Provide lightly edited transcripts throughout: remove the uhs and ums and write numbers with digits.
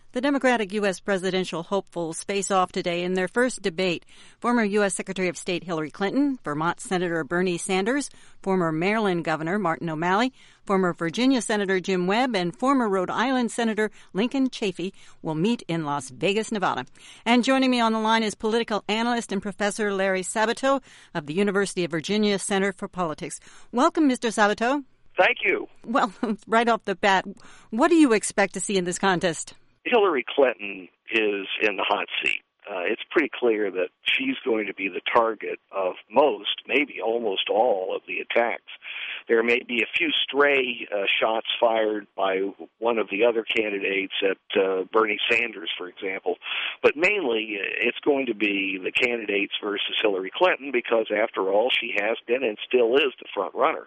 The Democratic U.S. presidential hopefuls face off today in their first debate. Former U.S. Secretary of State Hillary Clinton, Vermont Senator Bernie Sanders, former Maryland Governor Martin O'Malley, former Virginia Senator Jim Webb, and former Rhode Island Senator Lincoln Chafee will meet in Las Vegas, Nevada. And joining me on the line is political analyst and Professor Larry Sabato of the University of Virginia Center for Politics. Welcome, Mr. Sabato. Thank you. Well, right off the bat, what do you expect to see in this contest? Hillary Clinton is in the hot seat. It's pretty clear that she's going to be the target of most, maybe almost all, of the attacks. There may be a few stray shots fired by one of the other candidates at Bernie Sanders, for example. But mainly, it's going to be the candidates versus Hillary Clinton because, after all, she has been and still is the front runner.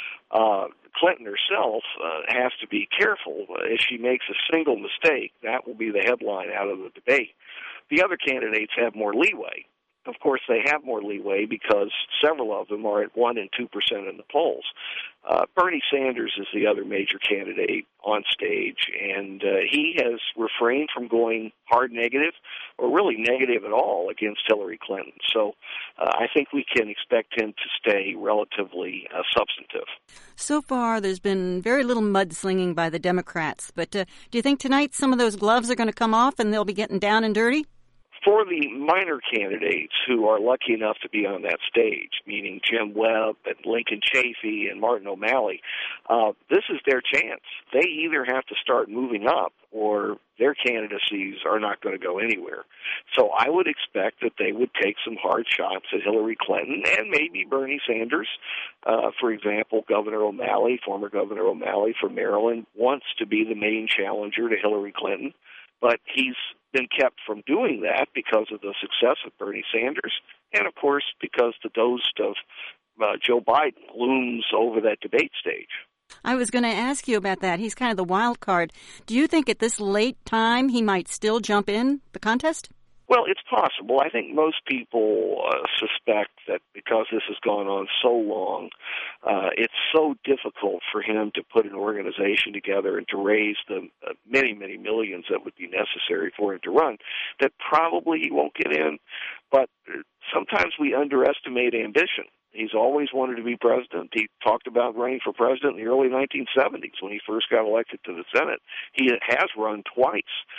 Clinton herself has to be careful. If she makes a single mistake, that will be the headline out of the debate. The other candidates have more leeway. Of course, they have more leeway because several of them are at 1% and 2% in the polls. Bernie Sanders is the other major candidate on stage, and he has refrained from going hard negative or really negative at all against Hillary Clinton. So I think we can expect him to stay relatively substantive. So far, there's been very little mudslinging by the Democrats, but do you think tonight some of those gloves are going to come off and they'll be getting down and dirty? For the minor candidates who are lucky enough to be on that stage, meaning Jim Webb and Lincoln Chafee and Martin O'Malley, this is their chance. They either have to start moving up or their candidacies are not going to go anywhere. So I would expect that they would take some hard shots at Hillary Clinton and maybe Bernie Sanders. For example, former Governor O'Malley from Maryland, wants to be the main challenger to Hillary Clinton, but he's been kept from doing that because of the success of Bernie Sanders and, of course, because the ghost of Joe Biden looms over that debate stage. I was going to ask you about that. He's kind of the wild card. Do you think at this late time he might still jump in the contest? Well, it's possible. I think most people suspect that because this has gone on so long, it's so difficult for him to put an organization together and to raise the many, many millions that would be necessary for him to run, that probably he won't get in. But sometimes we underestimate ambition. He's always wanted to be president. He talked about running for president in the early 1970s when he first got elected to the Senate. He has run twice.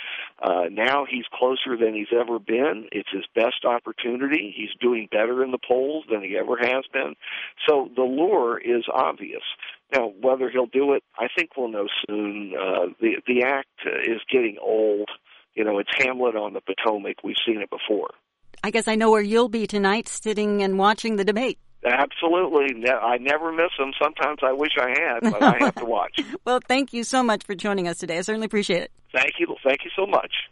Now he's closer than he's ever been. It's his best opportunity. He's doing better in the polls than he ever has been. So the lure is obvious. Now, whether he'll do it, I think we'll know soon. The act is getting old. You know, it's Hamlet on the Potomac. We've seen it before. I guess I know where you'll be tonight, sitting and watching the debate. Absolutely. I never miss them. Sometimes I wish I had, but I have to watch. Well, thank you so much for joining us today. I certainly appreciate it. Thank you. Thank you so much.